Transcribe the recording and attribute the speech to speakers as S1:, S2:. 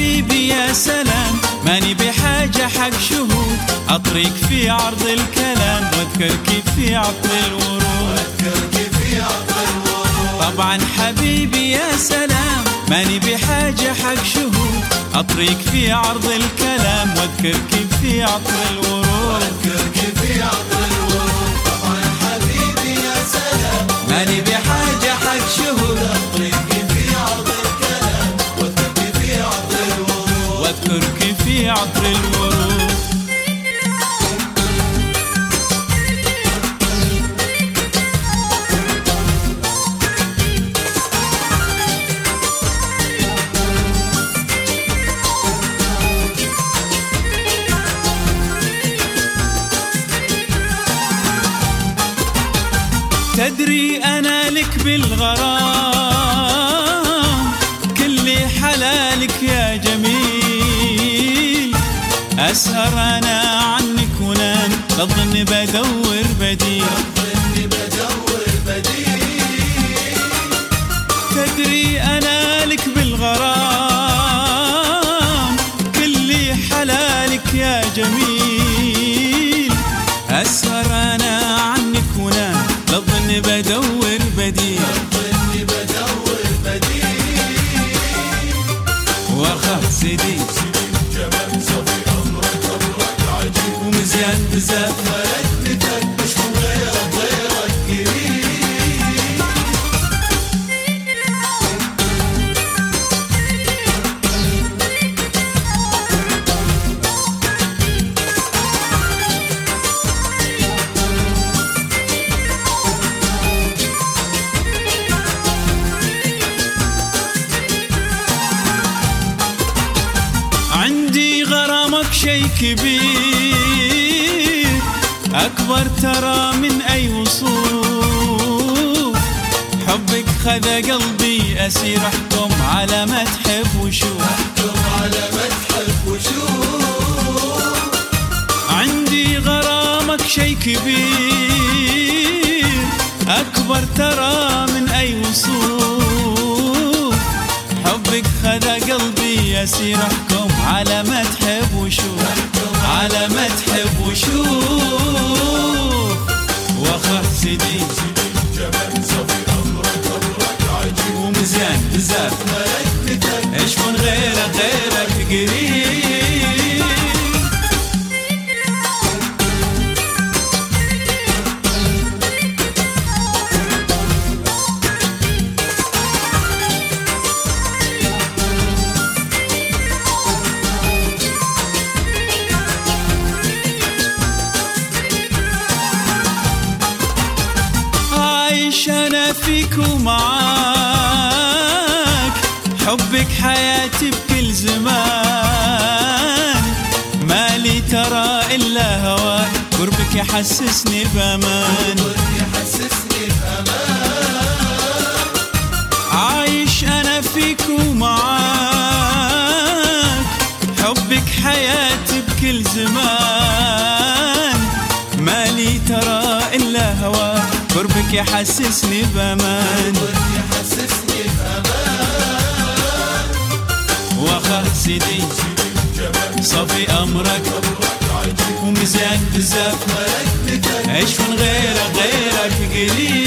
S1: حبيبي يا سلام، ماني بحاجة حق شهود، أطريق في عرض الكلام واذكرك في عطر الورود. طبعا حبيبي يا سلام، ماني بحاجة حق شهود، أطريق في عرض الكلام واذكرك في عطر الورود.
S2: طبعا حبيبي يا سلام،
S1: ماني بحاجة حق شهود،
S2: أطريق في عرض الكلام واذكرك في عطر الورود.
S1: واذكرك في عطر الورود. تدري أنا لك بالغرام، كل حلالك يا جميل، أسهر أنا عنك ونام، للظن بدور بديل. تدري أنا لك بالغرام، كل حلالك يا جميل، أسهر أنا عنك ونام، للظن بدور بديل. واخاف سيدي
S2: جمال صفي أمرك عجيب،
S1: ومزيان بزاف،
S2: ملكتك مش غيرك قريب.
S1: عندي غرامك شي كبير، أكبر ترى من أي وصوف، حبك خذا قلبي أسير، أحكم على ما تحب وشوف. عندي غرامك شي كبير، أكبر ترى من أي وصوف، حبك خذا قلبي يسير، احكم على ما تحب وشوف، على ما تحب وشوف. واخاف سيدي
S2: جمال صفي أمرك عجيب،
S1: ومزيان بزاف،
S2: ملكتك
S1: ايش من غيرك قريب. عايش أنا فيك ومعاك، حبك حياتي بكل زمان، مالي ترى إلا هواك، قربك يحسسني بأمان. عايش أنا فيك ومعاك، حبك حياتي بكل زمان، مالي ترى إلا هواك، قربك يحسسني بأمان. واخاف سيدي صفي أمرك ومزيان بزاف، ايش من غيرك قليل.